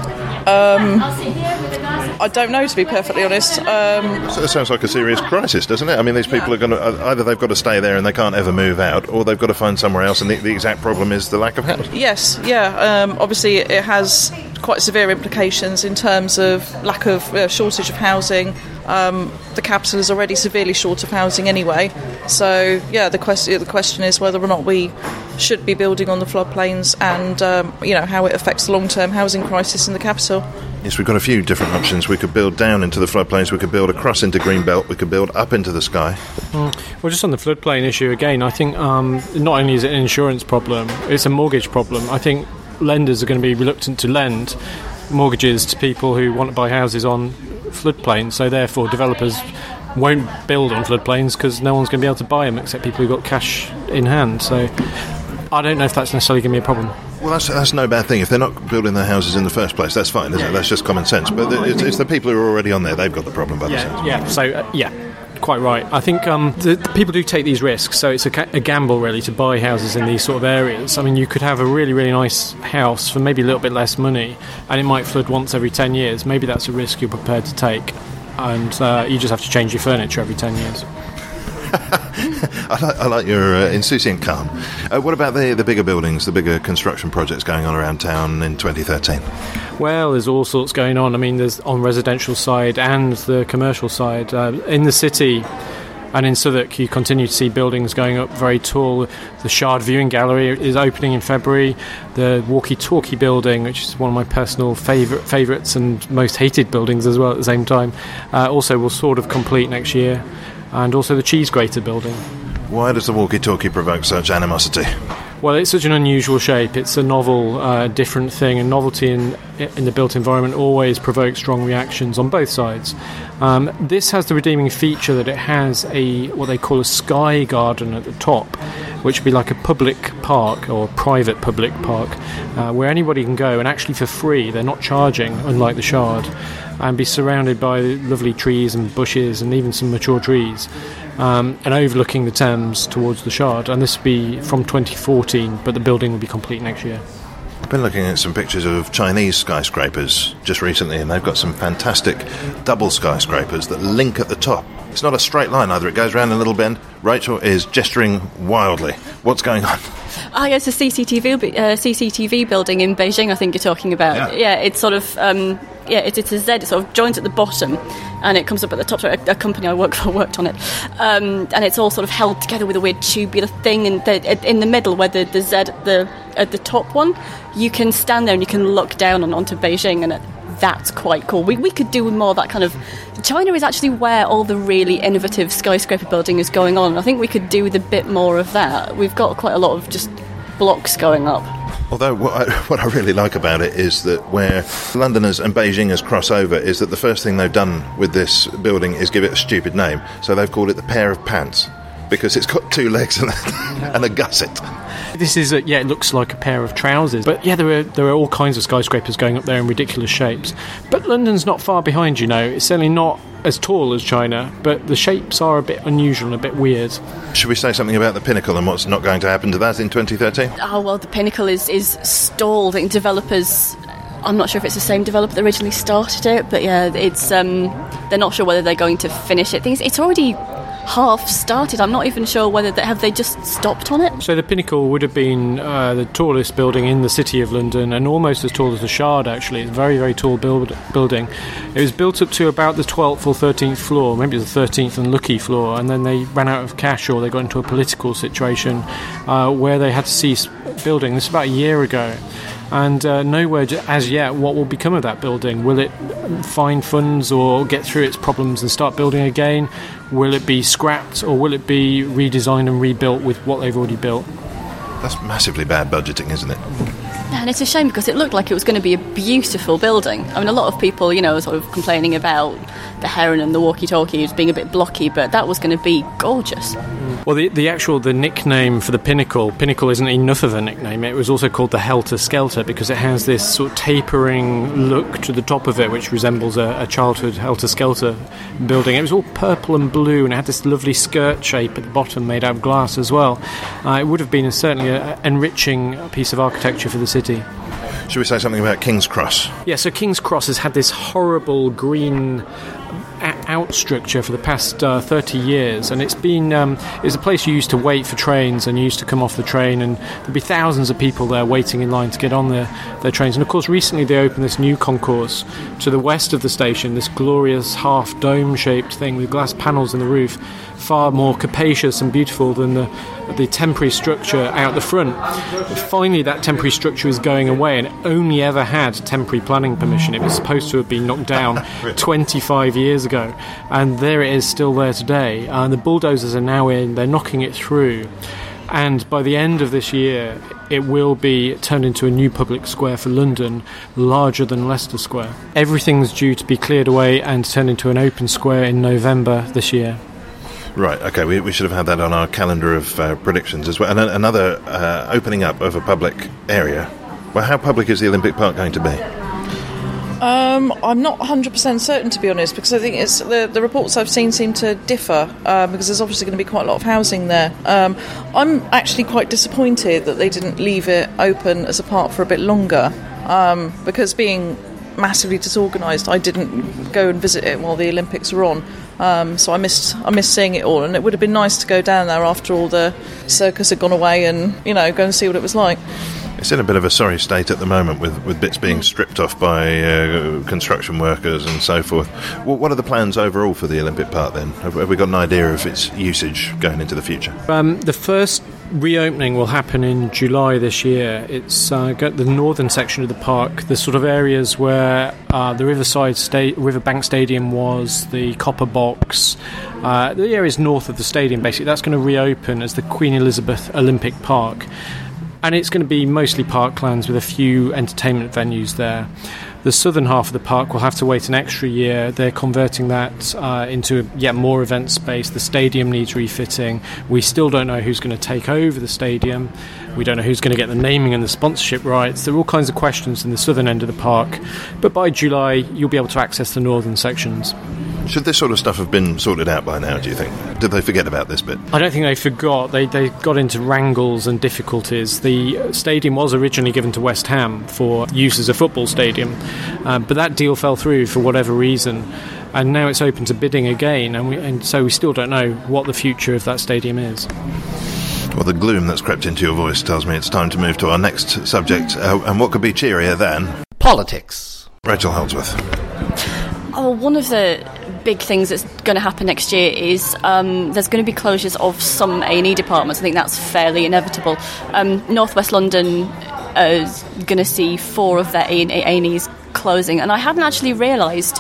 I don't know, to be perfectly honest. So it sounds like a serious crisis, doesn't it? I mean, these people are going to either they've got to stay there and they can't ever move out, or they've got to find somewhere else. And the exact problem is the lack of housing. Yes, yeah. Obviously, it has quite severe implications in terms of lack of shortage of housing. The capital is already severely short of housing anyway. So, yeah, the question is whether or not we should be building on the floodplains and, how it affects the long-term housing crisis in the capital. Yes, we've got a few different options. We could build down into the floodplains, we could build across into Greenbelt, we could build up into the sky. Well, just on the floodplain issue again, I think not only is it an insurance problem, it's a mortgage problem. I think lenders are going to be reluctant to lend mortgages to people who want to buy houses on floodplains, so therefore developers won't build on floodplains because no one's going to be able to buy them except people who've got cash in hand. So I don't know if that's necessarily going to be a problem. Well, that's no bad thing. If they're not building their houses in the first place, that's fine, isn't it? That's just common sense. But it's the people who are already on there, they've got the problem by the sense. Yeah, so, quite right. I think the people do take these risks, so it's a gamble, really, to buy houses in these sort of areas. I mean, you could have a really, really nice house for maybe a little bit less money, and it might flood once every 10 years. Maybe that's a risk you're prepared to take, and you just have to change your furniture every 10 years. I like your insouciant calm. What about the bigger buildings, the bigger construction projects going on around town in 2013? Well, there's all sorts going on. I mean, there's on residential side and the commercial side. In the city and in Southwark, you continue to see buildings going up very tall. The Shard Viewing Gallery is opening in February. The Walkie Talkie building, which is one of my personal favourites and most hated buildings as well at the same time, also will sort of complete next year. And also the Cheese Grater building. Why does the walkie-talkie provoke such animosity? Well, it's such an unusual shape. It's a novel, different thing, and novelty in the built environment always provokes strong reactions on both sides. This has the redeeming feature that it has what they call a sky garden at the top, which would be like a public park or private public park, where anybody can go, and actually for free. They're not charging, unlike the Shard, and be surrounded by lovely trees and bushes and even some mature trees, and overlooking the Thames towards the Shard. And this will be from 2014, but the building will be complete next year. I've been looking at some pictures of Chinese skyscrapers just recently, and they've got some fantastic double skyscrapers that link at the top. It's not a straight line either, it goes around a little bend. Rachel is gesturing wildly. What's going on? Oh, yeah, it's a CCTV building in Beijing, I think you're talking about. Yeah, it's sort of... it's a Z. It sort of joins at the bottom, and it comes up at the top. So a company I work for worked on it, and it's all sort of held together with a weird tubular thing. And in the middle, where the Z at the top one, you can stand there and you can look down onto Beijing, and that's quite cool. We could do more of that kind of... China is actually where all the really innovative skyscraper building is going on. I think we could do with a bit more of that. We've got quite a lot of just blocks going up. Although what I really like about it is that where Londoners and Beijingers cross over is that the first thing they've done with this building is give it a stupid name. So they've called it the Pair of Pants, because it's got two legs and a gusset. This is, it looks like a pair of trousers. But yeah, there are all kinds of skyscrapers going up there in ridiculous shapes. But London's not far behind, It's certainly not as tall as China, but the shapes are a bit unusual and a bit weird. Should we say something about the Pinnacle and what's not going to happen to that in 2013? Oh, well, the Pinnacle is stalled. I think developers... I'm not sure if it's the same developer that originally started it, but yeah, it's they're not sure whether they're going to finish it. It's already half started. I'm not even sure whether have they just stopped on it. So the Pinnacle would have been the tallest building in the city of London, and almost as tall as the Shard, actually. It's a very, very tall building. It was built up to about the 12th or 13th floor, maybe the 13th unlucky floor, and then they ran out of cash, or they got into a political situation where they had to cease building. This is about a year ago. And no word as yet what will become of that building. Will it find funds or get through its problems and start building again? Will it be scrapped, or will it be redesigned and rebuilt with what they've already built? That's massively bad budgeting, isn't it? And it's a shame, because it looked like it was going to be a beautiful building. I mean, a lot of people, sort of complaining about the Heron and the walkie-talkies being a bit blocky, but that was going to be gorgeous. Well, the nickname for the Pinnacle isn't enough of a nickname. It was also called the Helter Skelter because it has this sort of tapering look to the top of it, which resembles a childhood Helter Skelter building. It was all purple and blue, and it had this lovely skirt shape at the bottom made out of glass as well. It would have been certainly an enriching piece of architecture for the city. Should we say something about King's Cross? Yeah, so King's Cross has had this horrible green out structure for the past 30 years, and it's a place you used to wait for trains, and you used to come off the train, and there'd be thousands of people there waiting in line to get on their trains. And of course recently they opened this new concourse to the west of the station, this glorious half dome shaped thing with glass panels in the roof, far more capacious and beautiful than the temporary structure out the front. Finally that temporary structure is going away, and it only ever had temporary planning permission. It was supposed to have been knocked down 25 years ago, and there it is, still there today. The bulldozers are now in, they're knocking it through, and by the end of this year it will be turned into a new public square for London, larger than Leicester Square. Everything's due to be cleared away and turned into an open square in November this year. Right, okay, we should have had that on our calendar of predictions as well. And another opening up of a public area. Well, how public is the Olympic Park going to be? I'm not 100% certain, to be honest, because I think it's the reports I've seen seem to differ, because there's obviously going to be quite a lot of housing there. I'm actually quite disappointed that they didn't leave it open as a park for a bit longer, because being massively disorganised, I didn't go and visit it while the Olympics were on. So I missed seeing it all, and it would have been nice to go down there after all the circus had gone away and go and see what it was like. It's in a bit of a sorry state at the moment, with bits being stripped off by construction workers and so forth. What are the plans overall for the Olympic Park then? Have we got an idea of its usage going into the future? The first reopening will happen in July this year. It's got the northern section of the park, the sort of areas where the Riverbank Stadium was, the Copper Box, the areas north of the stadium, basically. That's going to reopen as the Queen Elizabeth Olympic Park. And it's going to be mostly parklands with a few entertainment venues there. The southern half of the park will have to wait an extra year. They're converting that into yet more event space. The stadium needs refitting. We still don't know who's going to take over the stadium. We don't know who's going to get the naming and the sponsorship rights. There are all kinds of questions in the southern end of the park. But by July, you'll be able to access the northern sections. Should this sort of stuff have been sorted out by now, do you think? Did they forget about this bit? I don't think they forgot. They got into wrangles and difficulties. The stadium was originally given to West Ham for use as a football stadium, but that deal fell through for whatever reason, and now it's open to bidding again, and so we still don't know what the future of that stadium is. Well, the gloom that's crept into your voice tells me it's time to move to our next subject, and what could be cheerier than... politics. Rachel Holdsworth. Oh, one of the big things that's going to happen next year is there's going to be closures of some A&E departments. I think that's fairly inevitable. North West London is going to see 4 of their A&Es closing, and I hadn't actually realised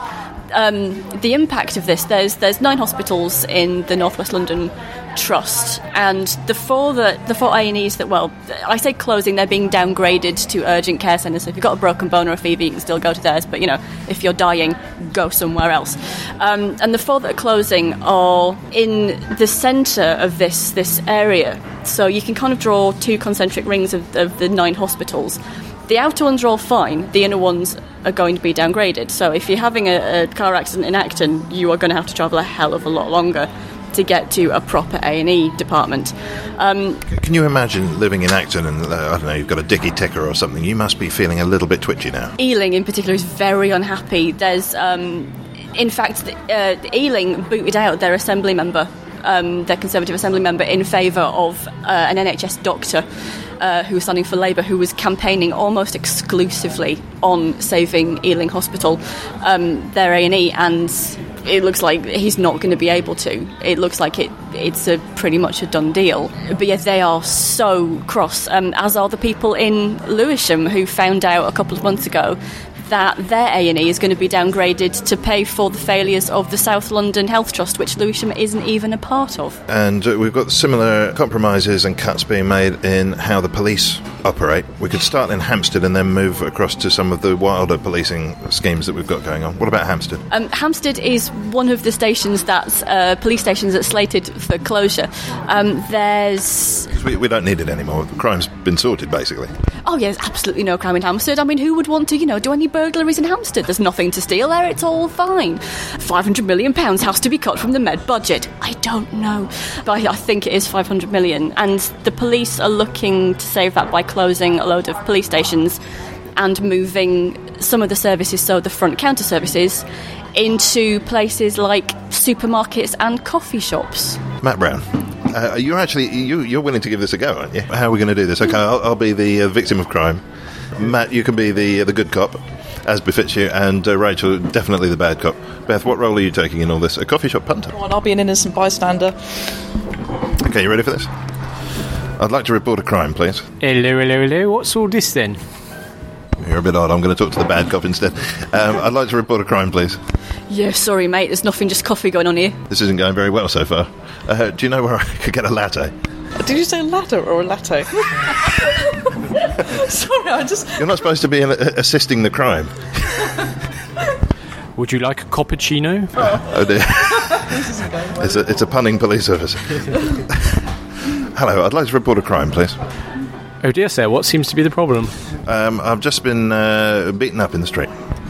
the impact of this. There's 9 hospitals in the North West London Trust, and the 4 A&Es that, well, I say closing, they're being downgraded to urgent care centres. So if you've got a broken bone or a fever, you can still go to theirs, but, you know, if you're dying, go somewhere else. And the 4 that are closing are in the centre of this area, so you can kind of draw 2 concentric rings of the 9 hospitals. The outer ones are all fine, the inner ones are going to be downgraded. So if you're having a car accident in Acton, you are going to have to travel a hell of a lot longer to get to a proper A&E department. Can you imagine living in Acton and, I don't know, you've got a dicky ticker or something? You must be feeling a little bit twitchy now. Ealing in particular is very unhappy. There's, in fact, Ealing booted out their assembly member, their Conservative assembly member, in favour of an NHS doctor who was standing for Labour, who was campaigning almost exclusively on saving Ealing Hospital, their A&E, and it looks like he's not going to be able to. It looks like it's pretty much a done deal. But yeah, they are so cross, as are the people in Lewisham, who found out a couple of months ago that their A&E is going to be downgraded to pay for the failures of the South London Health Trust, which Lewisham isn't even a part of. And we've got similar compromises and cuts being made in how the police operate. We could start in Hampstead and then move across to some of the wilder policing schemes that we've got going on. What about Hampstead? Hampstead is one of the stations that's police stations that's slated for closure. We don't need it anymore. The crime's been sorted, basically. Oh yeah, there's absolutely no crime in Hampstead. I mean, who would want to, do any burglaries in Hampstead? There's nothing to steal there, it's all fine. £500 million has to be cut from the Med budget. I don't know, but I think it is 500 million, and the police are looking to save that by closing a load of police stations and moving some of the services, so the front counter services, into places like supermarkets and coffee shops. Matt Brown, you're willing to give this a go, aren't you? How are we going to do this? Okay, I'll be the victim of crime. Matt, you can be the good cop, as befits you, and Rachel, definitely the bad cop. Beth, what role are you taking in all this? A coffee shop punter? Well, I'll be an innocent bystander. Okay, you ready for this? I'd like to report a crime, please. Hello. What's all this then? You're a bit odd. I'm going to talk to the bad cop instead. I'd like to report a crime, please. Yeah, sorry, mate. There's nothing, just coffee going on here. This isn't going very well so far. Do you know where I could get a latte? Did you say ladder or a latte? Sorry, You're not supposed to be assisting the crime. Would you like a cappuccino? Oh dear. It's a punning police officer. Hello, I'd like to report a crime, please. Oh dear, sir, what seems to be the problem? I've just been beaten up in the street.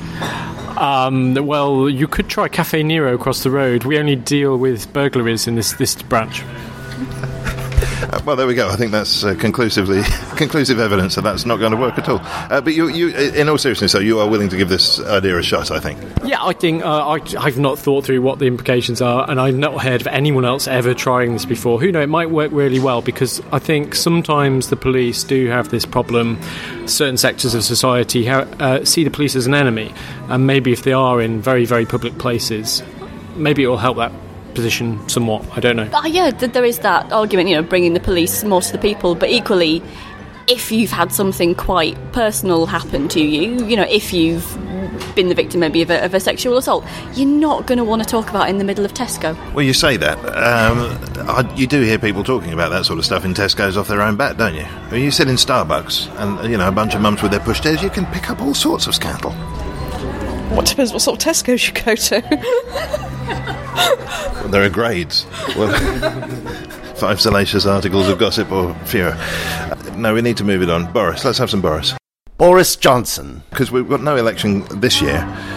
Well, you could try Cafe Nero across the road. We only deal with burglaries in this branch. Well, there we go. I think that's conclusive evidence that that's not going to work at all. But you, in all seriousness, though, you are willing to give this idea a shot, I think. Yeah, I think I've not thought through what the implications are, and I've not heard of anyone else ever trying this before. Who knows? It might work really well, because I think sometimes the police do have this problem. Certain sectors of society see the police as an enemy, and maybe if they are in very, very public places, maybe it will help that position somewhat. I don't know. Yeah, there is that argument, bringing the police more to the people, but equally, if you've had something quite personal happen to you, if you've been the victim maybe of a sexual assault, you're not going to want to talk about it in the middle of Tesco. Well, you say that. You do hear people talking about that sort of stuff in Tesco's off their own bat, don't you? When you sit in Starbucks and, a bunch of mums with their pushchairs, you can pick up all sorts of scandal. What depends what sort of Tesco's you go to. Well, there are grades. Well, 5 salacious articles of gossip or fewer. No, we need to move it on. Boris, let's have some Boris. Boris Johnson. Because we've got no election this year.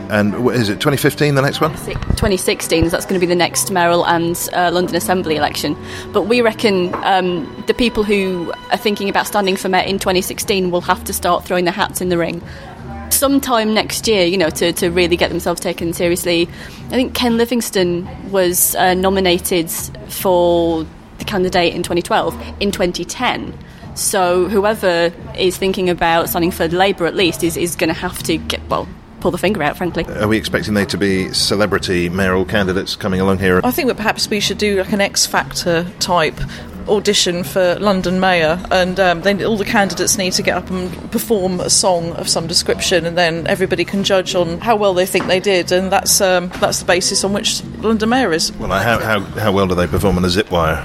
And what is it, 2015, the next one? 2016, that's going to be the next mayoral and London Assembly election. But we reckon the people who are thinking about standing for mayor in 2016 will have to start throwing their hats in the ring sometime next year, to really get themselves taken seriously. I think Ken Livingstone was nominated for the candidate in 2012, in 2010. So whoever is thinking about standing for Labour, at least, is going to have to pull the finger out, frankly. Are we expecting there to be celebrity mayoral candidates coming along here? I think that perhaps we should do like an X Factor type audition for London Mayor, and then all the candidates need to get up and perform a song of some description, and then everybody can judge on how well they think they did, and that's the basis on which London Mayor is. Well, how well do they perform on a zip wire?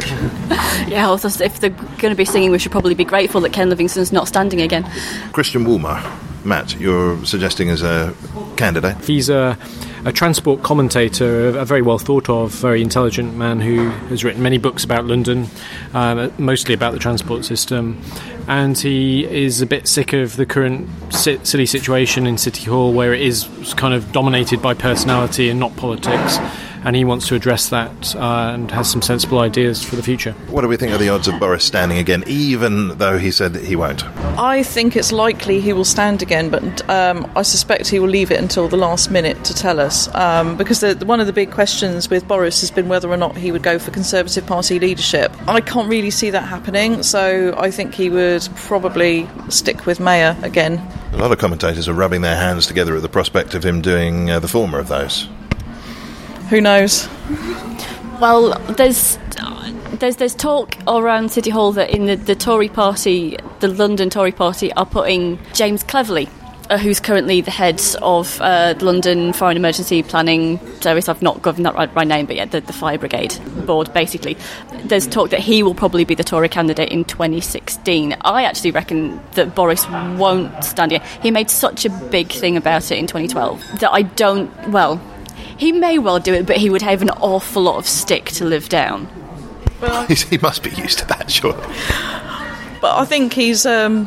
Yeah, if they're going to be singing, we should probably be grateful that Ken Livingstone's not standing again. Christian Woolmer, Matt, you're suggesting as a candidate? He's a transport commentator, a very well thought of, very intelligent man who has written many books about London, mostly about the transport system. And he is a bit sick of the current silly situation in City Hall, where it is kind of dominated by personality and not politics. And he wants to address that and has some sensible ideas for the future. What do we think of the odds of Boris standing again, even though he said that he won't? I think it's likely he will stand again, but I suspect he will leave it until the last minute to tell us, because one of the big questions with Boris has been whether or not he would go for Conservative Party leadership. I can't really see that happening, so I think he would probably stick with Mayor again. A lot of commentators are rubbing their hands together at the prospect of him doing the former of those. Who knows? Well, there's talk around City Hall that in the Tory party, the London Tory party, are putting James Cleverly, who's currently the head of the London Fire and Emergency Planning Service. I've not gotten that right name, but yeah, the Fire Brigade Board, basically. There's talk that he will probably be the Tory candidate in 2016. I actually reckon that Boris won't stand here. He made such a big thing about it in 2012 that he may well do it, but he would have an awful lot of stick to live down. Well, he must be used to that, sure. But I think he's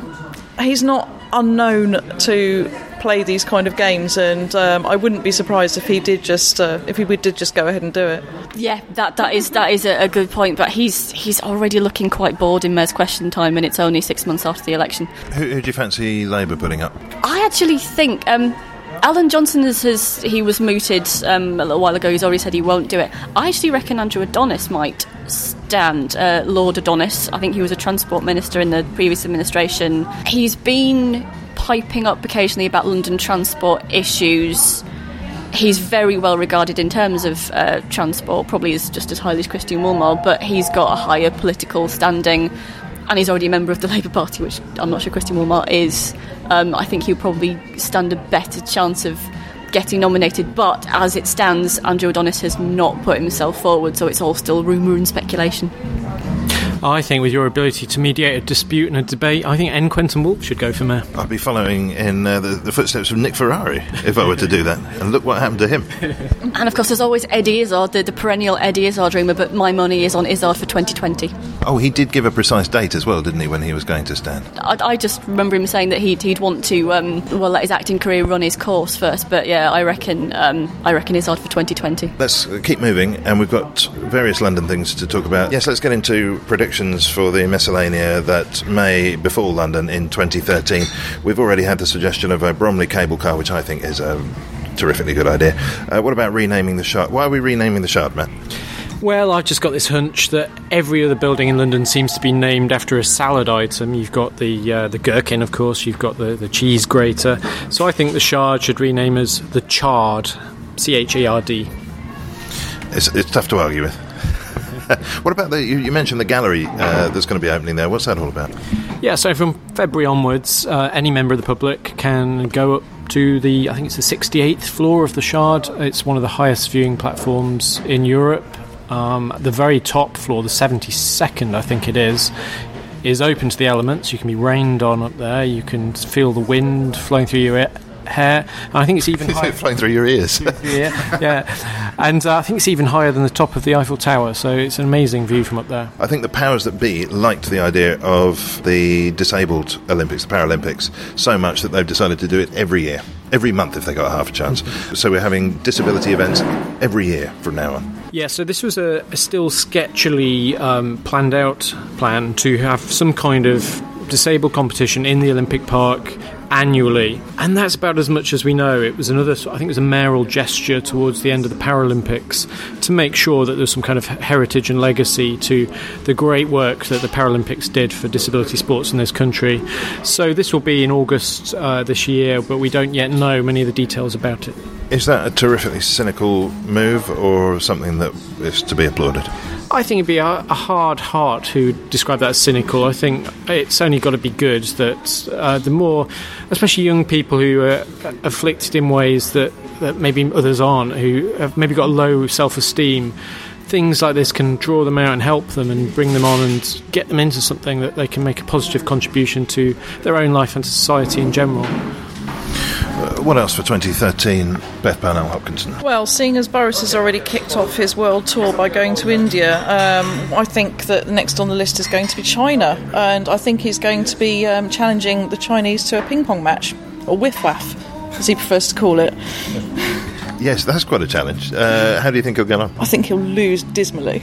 not unknown to play these kind of games, and I wouldn't be surprised if he did just go ahead and do it. Yeah, that is a good point. But he's already looking quite bored in Mayor's Question Time, and it's only 6 months after the election. Who do you fancy Labour putting up? I actually think Alan Johnson he was mooted a little while ago. He's already said he won't do it. I actually reckon Andrew Adonis might stand. Lord Adonis, I think he was a transport minister in the previous administration. He's been piping up occasionally about London transport issues. He's very well regarded in terms of transport, probably is just as highly as Christian Woolmer, but he's got a higher political standing. And he's already a member of the Labour Party, which I'm not sure Christian Woolmer is. I think he'll probably stand a better chance of getting nominated. But as it stands, Andrew Adonis has not put himself forward, so it's all still rumour and speculation. I think with your ability to mediate a dispute and a debate, I think N. Quentin Woolf should go for mayor. I'd be following in the footsteps of Nick Ferrari if I were to do that. And look what happened to him. And of course there's always Eddie Izzard, the perennial Eddie Izzard rumour, but my money is on Izzard for 2020. Oh, he did give a precise date as well, didn't he, when he was going to stand? I just remember him saying that he'd want to let his acting career run his course first, but yeah, I reckon Izzard for 2020. Let's keep moving, and we've got various London things to talk about. Yes, let's get into predictions for the miscellanea that may befall London in 2013. We've already had the suggestion of a Bromley cable car, which I think is a terrifically good idea. What about renaming the Shard? Why are we renaming the Shard, Matt? Well, I've just got this hunch that every other building in London seems to be named after a salad item. You've got the gherkin, of course, you've got the cheese grater. So I think the Shard should rename as the Chard, C-H-E-R-D. It's tough to argue with. What about you mentioned the gallery that's going to be opening there. What's that all about? Yeah, so from February onwards, any member of the public can go up to I think it's the 68th floor of the Shard. It's one of the highest viewing platforms in Europe. The very top floor, the 72nd, I think it is open to the elements. You can be rained on up there. You can feel the wind flowing through your hair. And I think it's even higher. Flying through your ears. Yeah. And I think it's even higher than the top of the Eiffel Tower, so it's an amazing view from up there. I think the powers that be liked the idea of the disabled Olympics, the Paralympics, so much that they've decided to do it every year. Every month if they got half a chance. So we're having disability events every year from now on. Yeah, so this was a still sketchily planned out plan to have some kind of disabled competition in the Olympic Park annually, and that's about as much as we know. It was another, I think it was a mayoral gesture towards the end of the Paralympics to make sure that there's some kind of heritage and legacy to the great work that the Paralympics did for disability sports in this country. So this will be in August this year, but we don't yet know many of the details about it. Is that a terrifically cynical move or something that is to be applauded? I think it'd be a hard heart who describe that as cynical. I think it's only got to be good that the more, especially young people who are afflicted in ways that maybe others aren't, who have maybe got low self-esteem, things like this can draw them out and help them and bring them on and get them into something that they can make a positive contribution to their own life and to society in general. What else for 2013, Beth Parnell-Hopkinson? Well, seeing as Boris has already kicked off his world tour by going to India, I think that next on the list is going to be China, and I think he's going to be challenging the Chinese to a ping pong match, or whiff-waff, as he prefers to call it. Yes, that's quite a challenge. How do you think he'll get on? I think he'll lose dismally.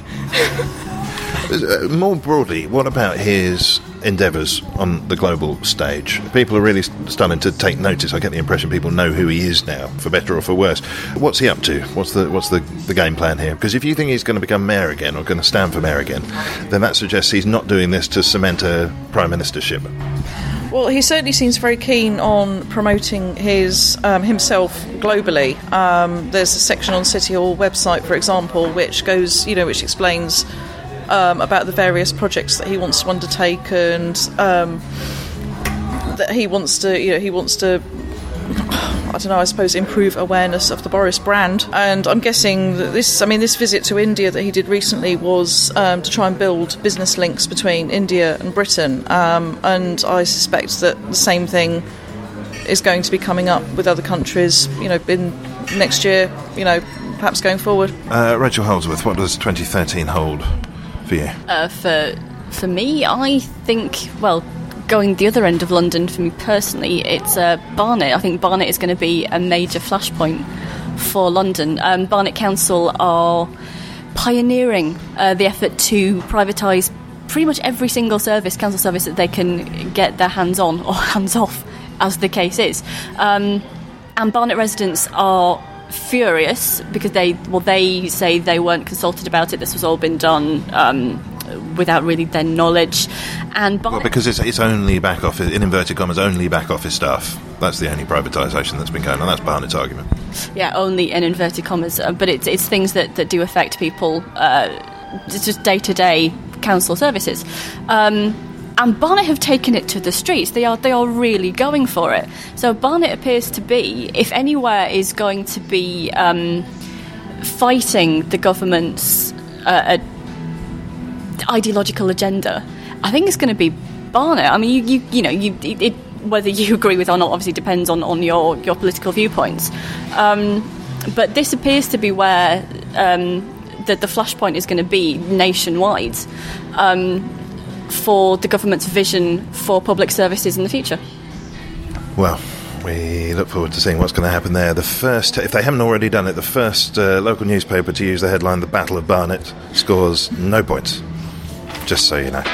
More broadly, what about his endeavours on the global stage? People are really starting to take notice. I get the impression people know who he is now, for better or for worse. What's he up to? What's the game plan here? Because if you think he's going to become mayor again, or going to stand for mayor again, then that suggests he's not doing this to cement a prime ministership. Well, he certainly seems very keen on promoting his himself globally. There's a section on City Hall website, for example, which goes, which explains about the various projects that he wants to undertake, and that he wants to I don't know, I suppose improve awareness of the Boris brand. And I'm guessing that this visit to India that he did recently was to try and build business links between India and Britain, and I suspect that the same thing is going to be coming up with other countries, in next year, perhaps going forward. Rachel Holdsworth, what does 2013 hold for you? For me, I think, going the other end of London, for me personally, it's Barnet. I think Barnet is going to be a major flashpoint for London. Barnet Council are pioneering the effort to privatise pretty much every single council service that they can get their hands on, or hands off, as the case is. And Barnet residents are furious because they say they weren't consulted about it. This was all been done without really their knowledge. And because it's only back office, in inverted commas, only back office staff. That's the only privatisation that's been going on. That's Barnet's argument. Yeah, only in inverted commas, but it's things that do affect people. It's just day-to-day council services. And Barnet have taken it to the streets. They are really going for it. So Barnet appears to be, if anywhere is going to be fighting the government's ideological agenda, I think it's going to be Barnet. I mean, whether you agree with it or not obviously depends on your political viewpoints. But this appears to be where the flashpoint is going to be nationwide. For the government's vision for public services in the future. Well, we look forward to seeing what's going to happen there. The first, if they haven't already done it, the first local newspaper to use the headline "The Battle of Barnet" scores no points. Just so you know.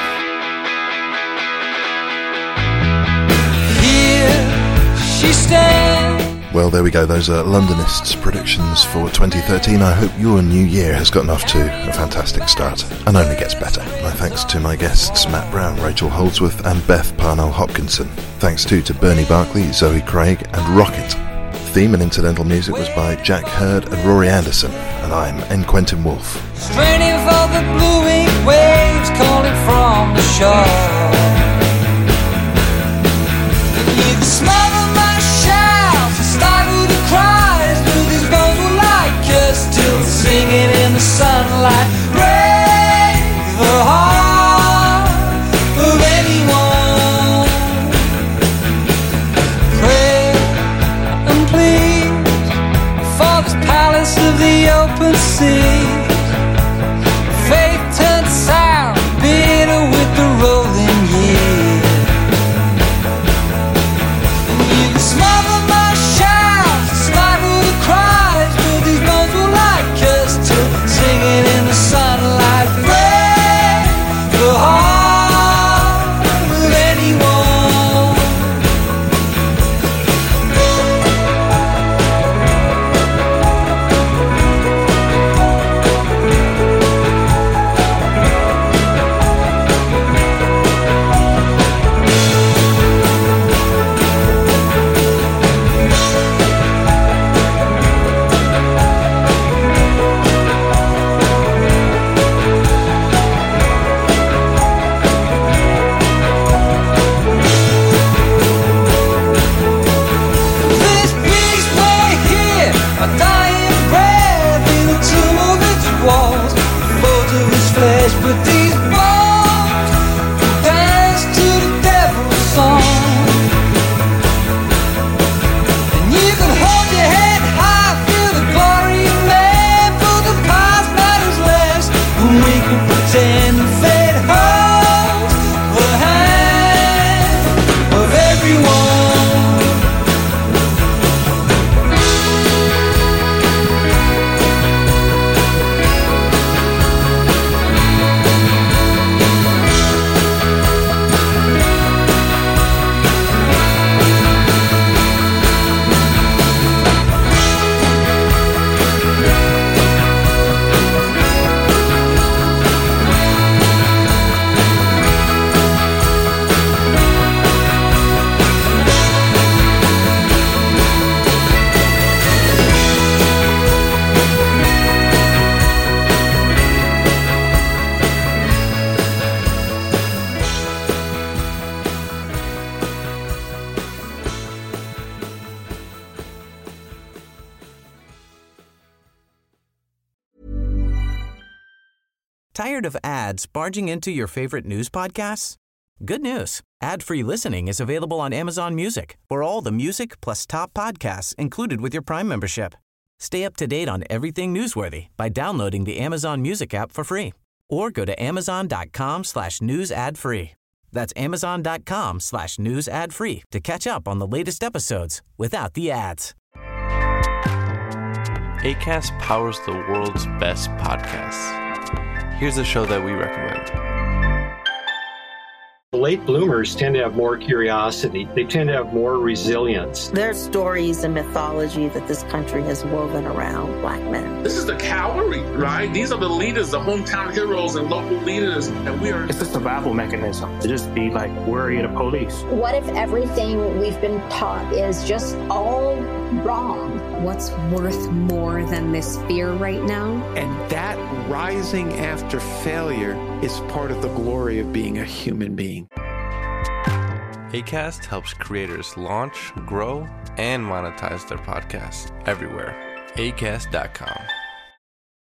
Here she stands. Well, there we go. Those are Londonists' predictions for 2013. I hope your new year has gotten off to a fantastic start and only gets better. My thanks to my guests Matt Brown, Rachel Holdsworth and Beth Parnell-Hopkinson. Thanks too to Bernie Barkley, Zoe Craig and Rocket. Theme and incidental music was by Jack Hurd and Rory Anderson. And I'm N. Quentin Wolfe. Straining for the blue waves calling from the shore. Beneath the smell of my shouts, I stifle the cries, but these bones will like us still singing in the sunlight. Break the heart of anyone. Pray silence of the open sea. Faith turned sour, bitter with the rolling years. And you can smother my shouts, stifle the cries, but these bones will like us till singing in the sunlight. Break the heart of anyone. This beast way here, a dying breath in the tomb of its walls, folds of its flesh, but these bones dance to the devil's song. And you can hold your head high, feel the glory of man, for the past matters less, and we can pretend and fate holds the hand of everyone. Tired of ads barging into your favorite news podcasts? Good news. Ad-free listening is available on Amazon Music for all the music plus top podcasts included with your Prime membership. Stay up to date on everything newsworthy by downloading the Amazon Music app for free or go to amazon.com/news ad free. That's amazon.com/news ad free to catch up on the latest episodes without the ads. Acast powers the world's best podcasts. Here's a show that we recommend. Late bloomers tend to have more curiosity. They tend to have more resilience. There's stories and mythology that this country has woven around Black men. This is the cavalry, right? These are the leaders, the hometown heroes and local leaders. And we are... It's a survival mechanism to just be like worry of the police. What if everything we've been taught is just all wrong? What's worth more than this fear right now? And that rising after failure is part of the glory of being a human being. Acast helps creators launch, grow, and monetize their podcasts everywhere. Acast.com.